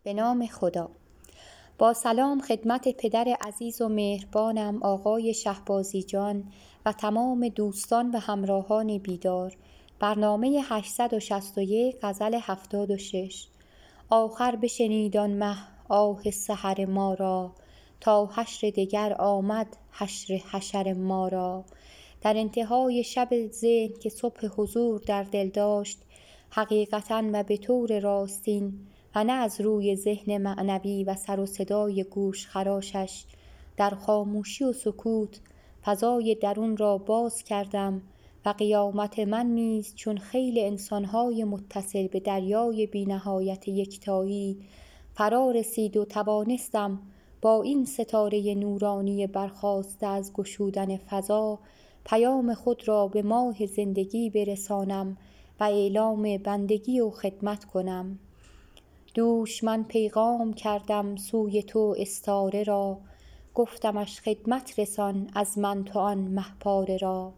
به نام خدا. با سلام خدمت پدر عزیز و مهربانم آقای شهبازی جان و تمام دوستان و همراهان بیدار. برنامه 861 غزل 76. آخر بشنید آن مه آه سحر ما را، تا حشر دگر آمد حشر حشر ما را. در انتهای شب ذهن که صبح حضور در دل داشت، حقیقتاً و به طور راستین و نه از روی ذهن معنوی و سر و صدای گوش خراشش، در خاموشی و سکوت فضای درون را باز کردم و قیامت من نیز چون خیل انسانهای متصل به دریای بی‌نهایت یکتایی فرا رسید و توانستم با این ستاره نورانی برخاسته از گشودن فضا پیام خود را به ماه زندگی برسانم و اعلام بندگی و خدمت کنم. دوش من پیغام کردم سوی تو استاره را، گفتمش خدمت رسان از من تو آن مه پاره را.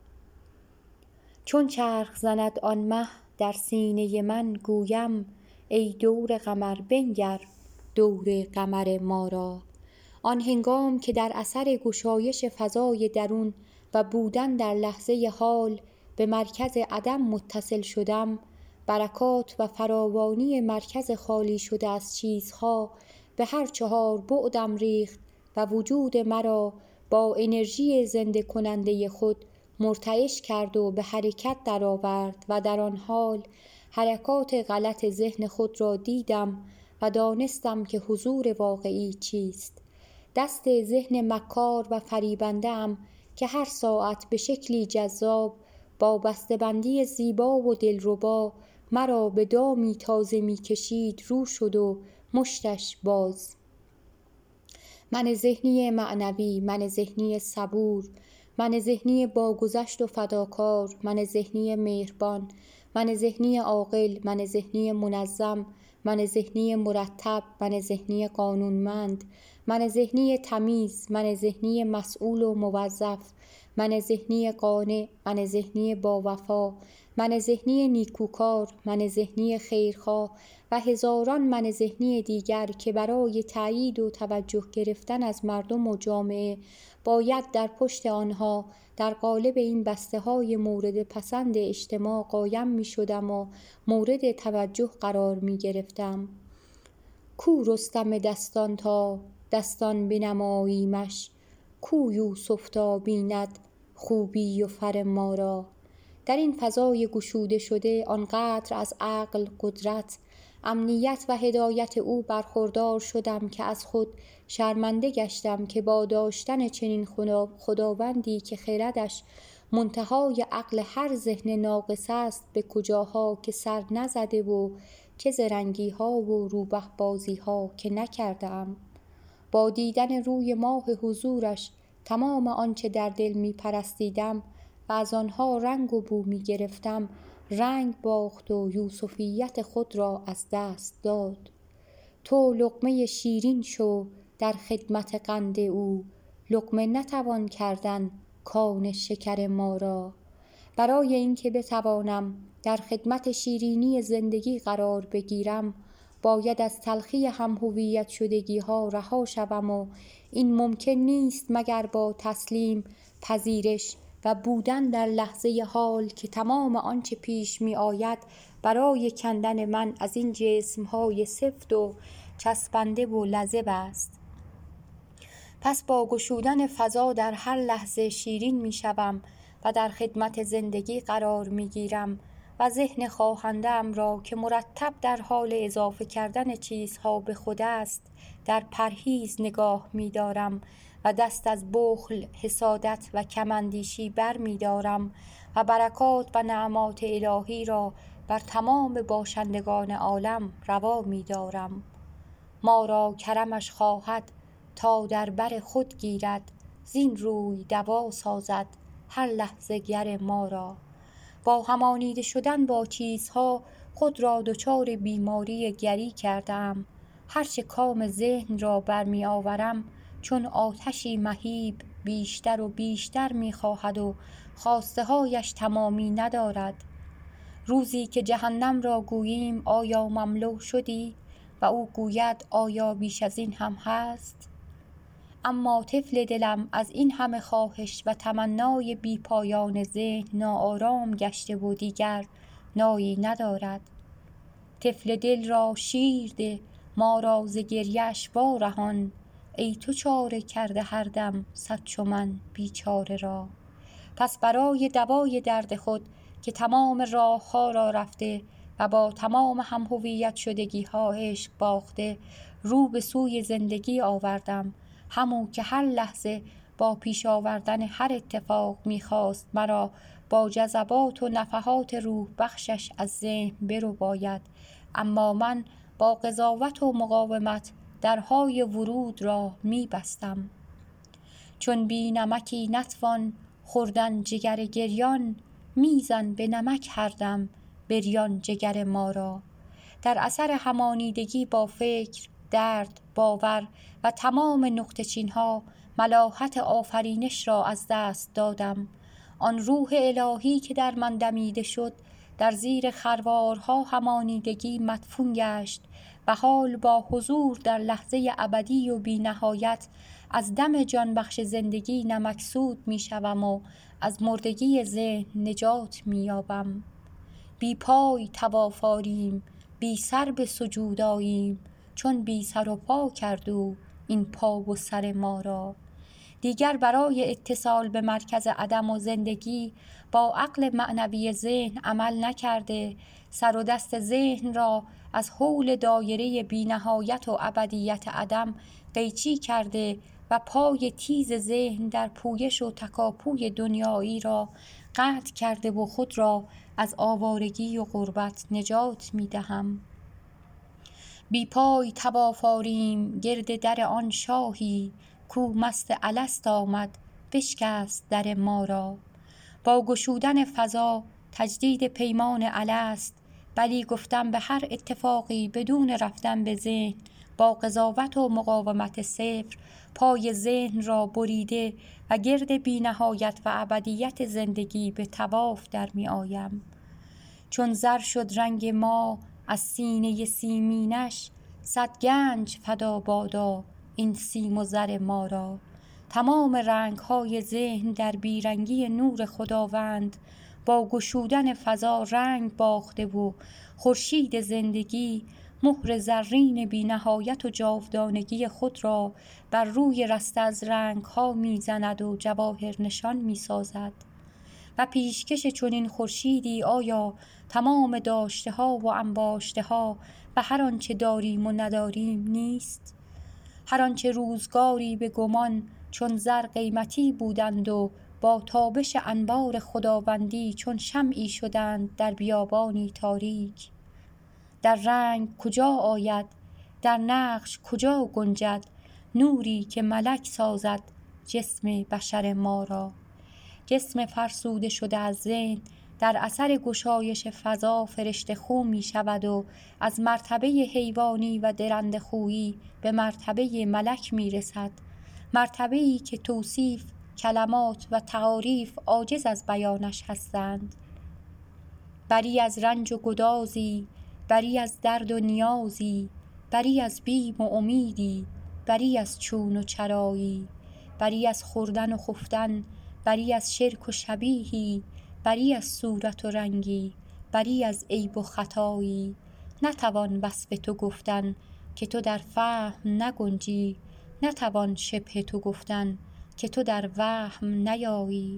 چون چرخ زند آن مه در سینه من گویم، ای دور قمر بنگر دور قمر ما را. آن هنگام که در اثر گشایش فضای درون و بودن در لحظه حال به مرکز عدم متصل شدم، برکات و فراوانی مرکز خالی شده از چیزها به هر چهار بعدم ریخت و وجود مرا با انرژی زنده کننده خود مرتعش کرد و به حرکت درآورد و در آن حال حرکات غلط ذهن خود را دیدم و دانستم که حضور واقعی چیست. دست ذهن مکار و فریبنده‌ام که هر ساعت به شکلی جذاب با بسته‌بندی زیبا و دلربا مرا به دامی تازه می‌کشید رو شد و مشتش باز. من ذهنی معنوی، من ذهنی صبور، من ذهنی باگذشت و فداکار، من ذهنی مهربان، من ذهنی عاقل، من ذهنی منظم، من ذهنی مرتب، من ذهنی قانونمند، من ذهنی تمیز، من ذهنی مسئول و موظف، من ذهنی قانع، من ذهنی باوفا، من ذهنی نیکوکار، من ذهنی خیرخواه و هزاران من ذهنی دیگر که برای تأیید و توجه گرفتن از مردم و جامعه باید در پشت آنها در قالب این بسته‌های مورد پسند اجتماع قایم می شدم و مورد توجه قرار می گرفتم. کو رستم دستان تا دستان بنماییمش، کو یوسف تا بیند خوبی و فر ما را. در این فضای گشوده شده آنقدر از عقل، قدرت، امنیت و هدایت او برخوردار شدم که از خود شرمنده گشتم که با داشتن چنین خداوندی که خردش منتهای عقل هر ذهن ناقص است به کجاها که سر نزده و چه زرنگی ها و روبه بازی ها که نکردم. با دیدن روی ماه حضورش تمام آنچه در دل می پرستیدم و از آنها رنگ و بو می گرفتم رنگ باخت و یوسفیت خود را از دست داد. تو لقمه شیرین شو در خدمت قند او، لقمه نتوان کردن کان شکر ما را. برای اینکه بتوانم در خدمت شیرینی زندگی قرار بگیرم باید از تلخی هم هویت شدگی ها رها شوم و این ممکن نیست مگر با تسلیم، پذیرش و بودن در لحظه حال که تمام آنچه پیش می آید برای کندن من از این جسم‌های سفت و چسبنده و لزب است. پس با گشودن فضا در هر لحظه شیرین می شوم و در خدمت زندگی قرار می گیرم و ذهن خواهنده‌ام را که مرتب در حال اضافه کردن چیزها به خود است در پرهیز نگاه می دارم و دست از بخل، حسادت و کم‌اندیشی بر می دارم و برکات و نعمات الهی را بر تمام باشندگان عالم روا می دارم. ما را کرمش خواهد تا در بر خود گیرد، زین روی دوا سازد هر لحظه گر ما را. با همانیده شدن با چیزها خود را دچار بیماری گری کردم. هرچه کام ذهن را برمی آورم چون آتشی مهیب بیشتر و بیشتر می خواهد و خواسته هایش تمامی ندارد. روزی که جهنم را گوییم آیا مملو شدی؟ و او گوید آیا بیش از این هم هست؟ اما طفل دلم از این همه خواهش و تمنای بی پایان ذهن ناآرام گشته و دیگر نایی ندارد. طفل دل را شیر ده، ما را ز گریه‌اش وارهان، ای تو چاره کرده هر دم صد چو من بیچاره را. پس برای دوای درد خود که تمام راه‌ها را رفته و با تمام هم‌هویت شدگی‌ها عشق باخته، رو به سوی زندگی آوردم، همو که هر لحظه با پیش آوردن هر اتفاق می‌خواست مرا با جذبات و نفحات روح بخشش از ذهن برباید. اما من با قضاوت و مقاومت درهای ورود را می‌بستم. چون بی نمکی نتوان خوردن جگر گریان، میزن به نمک هر دم بریان جگر ما را. در اثر همانیدگی با فکر، درد، باور و تمام نقطه چین‌ها ملاحت آفرینش را از دست دادم. آن روح الهی که در من دمیده شد در زیر خروارها همانیدگی مدفون گشت و حال با حضور در لحظه ابدی و بی نهایت از دم جان بخش زندگی نمکسود می شوم و از مردگی ذهن نجات می یابم. بی پای طواف آریم، بی سر به سجود آییم، چون بی سر و پا کرد او این پا و سر ما را. دیگر برای اتصال به مرکز عدم و زندگی با عقل معنوی ذهن عمل نکرده، سر و دست ذهن را از حول دایره بی نهایت و ابدیت عدم قیچی کرده و پای تیز ذهن در پویش و تکاپوی دنیایی را قطع کرده و خود را از آوارگی و غربت نجات می دهم. بی پای طواف آریم گرد در آن شاهی، کو مست الست آمد بشکست در ما را. با گشودن فضا تجدید پیمان الست، بلی گفتم به هر اتفاقی بدون رفتن به ذهن، با قضاوت و مقاومت صفر پای ذهن را بریده و گرد بی نهایت و ابدیت زندگی به طواف در می آیم. چون زر شد رنگ ما از سینه سیمینش، صد گنج فدا بادا این سیم و زر ما را. تمام رنگ‌های ذهن در بیرنگی نور خداوند با گشودن فضا رنگ باخته و خورشید زندگی مهر زرین بی نهایت و جاودانگی خود را بر روی رسته از رنگ‌ها می‌زند و جواهر نشان می‌سازد. و پیشکش چنین خورشیدی آیا تمام داشته ها و انباشته ها و هر آنچه داریم و نداریم نیست؟ هر آنچه روزگاری به گمان چون زر قیمتی بودند و با تابش انوار خداوندی چون شمعی شدند در بیابانی تاریک. در رنگ کجا آید، در نقش کجا گنجد نوری که ملک سازد جسم بشر ما را. جسم فرسوده شده از ذهن در اثر گشایش فضا فرشته خو می شود و از مرتبه حیوانی و درنده خویی به مرتبه ملک می رسد. مرتبه‌ای که توصیف کلمات و تعاریف عاجز از بیانش هستند. بری از رنج و گدازی، بری از درد و نیازی، بری از بیم و امیدی، بری از چون و چرایی، بری از خوردن و خفتن، بری از شرک و شبیهی، بری از صورت و رنگی، بری از عیب و خطایی. نتوان وصف تو گفتن که تو در فهم نگنجی، نتوان شبه تو گفتن که تو در وهم نیایی.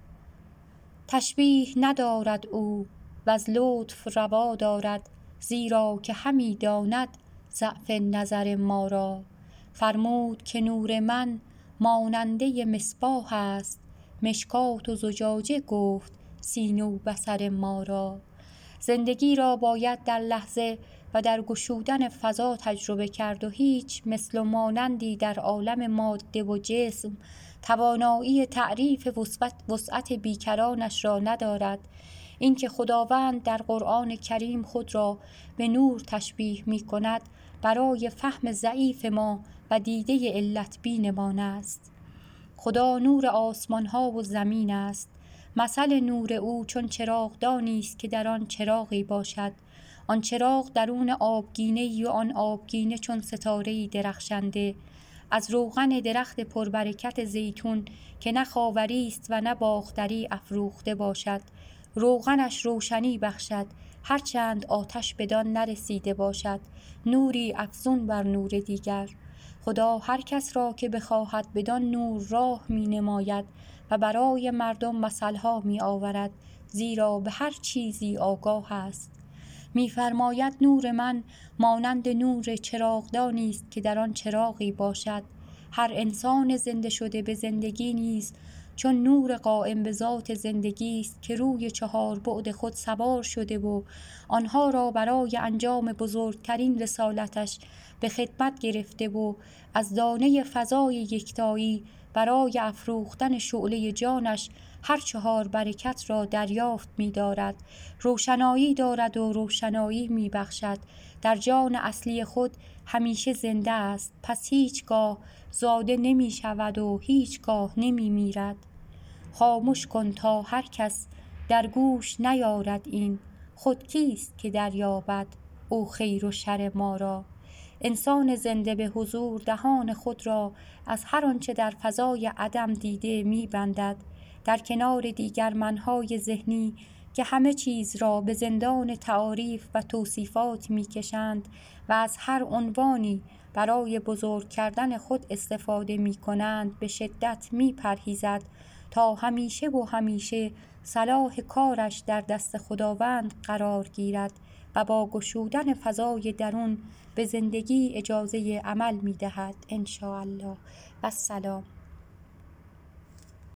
تشبیه ندارد او وز لطف روا دارد، زیرا که همی داند ضعف نظر ما را. فرمود که نور من ماننده مصباح است، مشکات و زجاجه گفت سینه و بصر ما را. زندگی را باید در لحظه و در گشودن فضا تجربه کرد و هیچ مثل و مانندی در عالم ماده و جسم توانایی تعریف وسعت بیکرانش را ندارد. اینکه خداوند در قرآن کریم خود را به نور تشبیه می کند برای فهم ضعیف ما و دیده علت بینمان است. خدا نور آسمان ها و زمین است. مثل نور او چون چراغدانی است که در آن چراغی باشد. آن چراغ درون آبگینه‌ای و آن آبگینه چون ستاره‌ای درخشنده، از روغن درخت پربرکت زیتون که نه خاوری است و نه باختری افروخته باشد. روغنش روشنی بخشد هرچند آتش بدان نرسیده باشد، نوری افزون بر نور دیگر. خدا هر کس را که بخواهد بدان نور راه می نماید و برای مردم مثلها می آورد، زیرا به هر چیزی آگاه است. می‌فرماید نور من مانند نور چراغدانی است که در آن چراغی باشد. هر انسان زنده شده به زندگی نیز چون نور قائم به ذات زندگی است که روی 4 بعد خود سوار شده و آنها را برای انجام بزرگترین رسالتش به خدمت گرفته و از دانه فضای یکتایی برای افروختن شعله جانش هر 4 برکت را دریافت می دارد. روشنایی دارد و روشنایی می بخشد. در جان اصلی خود همیشه زنده است، پس هیچگاه زاده نمی شود و هیچگاه نمی میرد. خاموش کن تا هر کس در گوش نیارد این، خود کیست که دریابد او خیر و شر ما را. انسان زنده به حضور دهان خود را از هر آنچه در فضای عدم دیده می بندد، در کنار دیگر منهای ذهنی که همه چیز را به زندان تعاریف و توصیفات می کشند و از هر عنوانی برای بزرگ کردن خود استفاده می کنند به شدت می پرهیزد تا همیشه و همیشه صلاح کارش در دست خداوند قرار گیرد و با گشودن فضای درون به زندگی اجازه عمل می دهد. انشاءالله. و السلام.